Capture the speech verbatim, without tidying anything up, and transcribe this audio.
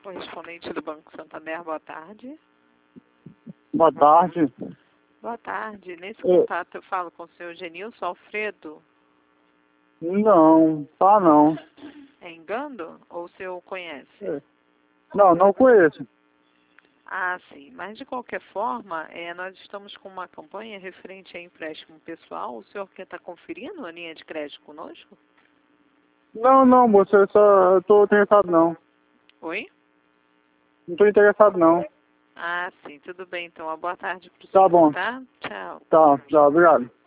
Correspondente do Banco Santander, boa tarde. Boa tarde. Boa tarde. Nesse Eu... contato eu falo com o senhor Genilson Alfredo. Não, tá não. É engano ou o senhor conhece? É. Não, não conheço. Ah, sim. Mas de qualquer forma, é, nós estamos com uma campanha referente a empréstimo pessoal. O senhor quer estar conferindo a linha de crédito conosco? Não, não, moça, eu só tô interessado não. Oi? Não tô interessado não. Ah, sim. Tudo bem. Então, uma boa tarde para o Tá senhor, bom. tá? Tchau. Tá, tá, obrigado.